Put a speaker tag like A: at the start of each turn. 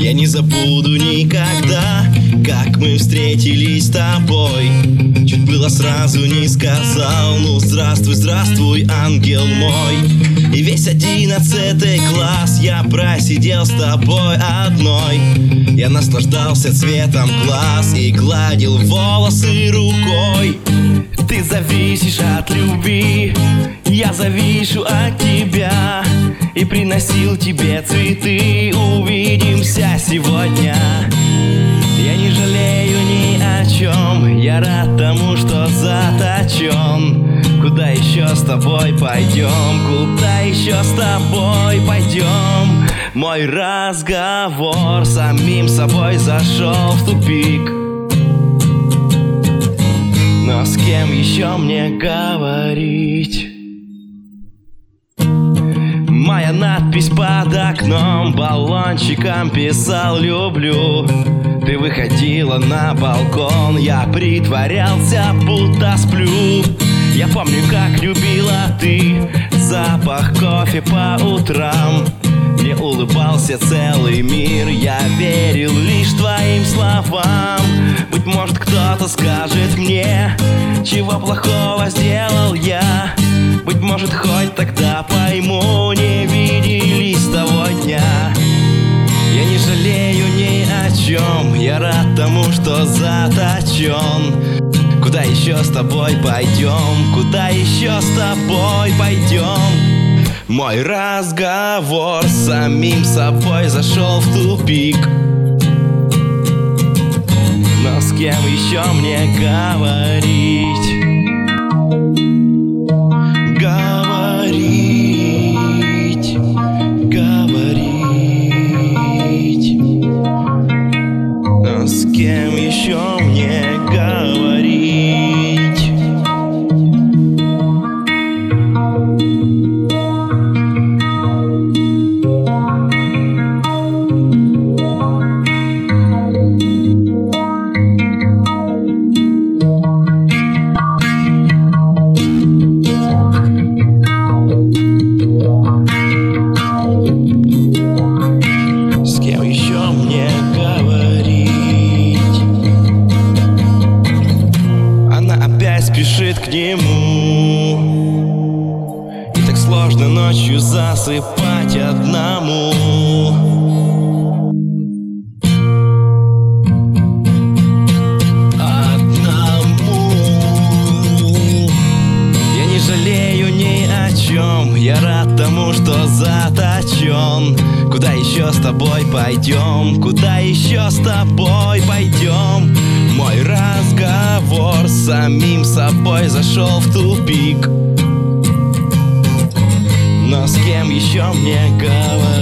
A: Я не забуду никогда, как мы встретились с тобой. Чуть было сразу не сказал: ну здравствуй, здравствуй, ангел мой. И весь 11 класс я просидел с тобой одной. Я наслаждался цветом глаз и гладил волосы рукой.
B: Ты зависишь от любви, я завишу от тебя. И приносил тебе цветы, увидимся сегодня. Я не жалею ни о чем, я рад тому, что заточен. Куда еще с тобой пойдем, куда еще с тобой пойдем? Мой разговор с самим собой зашел в тупик. Но с кем еще мне говорить? Моя надпись под окном баллончиком писал: люблю. Ты выходила на балкон, я притворялся, будто сплю. Я помню, как любила ты запах кофе по утрам. Мне улыбался целый мир, я верил лишь твоим словам. Быть может, кто-то скажет мне, чего плохого сделал я. Быть может, хоть тогда пойму, не виделись с того дня. Я не жалею ни о чем, я рад тому, что заточен. Куда еще с тобой пойдем, куда еще с тобой пойдем? Мой разговор с самим собой зашел в тупик. Но с кем еще мне говорить? Говорить, говорить. Но с кем еще мне говорить? Спешит к нему, и так сложно ночью засыпать одному. Я не жалею ни о чем, я рад тому, что заточен. Куда еще с тобой пойдем, куда еще с тобой пойдем? Мой разговор с самим собой зашел в тупик. Но с кем еще мне говорить?